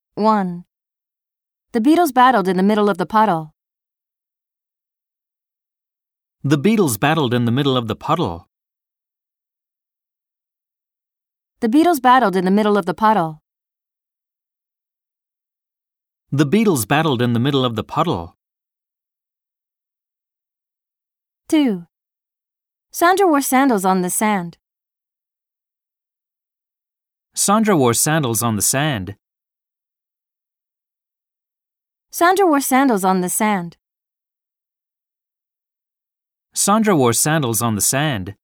1. The Beatles battled in the middle of the puddle. The Beatles battled in the middle of the puddle. The Beatles battled in the middle of the puddle. The Beatles battled in the middle of the puddle. 2. Sandra wore sandals on the sand. Sandra wore sandals on the sand. Sandra wore sandals on the sand. Sandra wore sandals on the sand.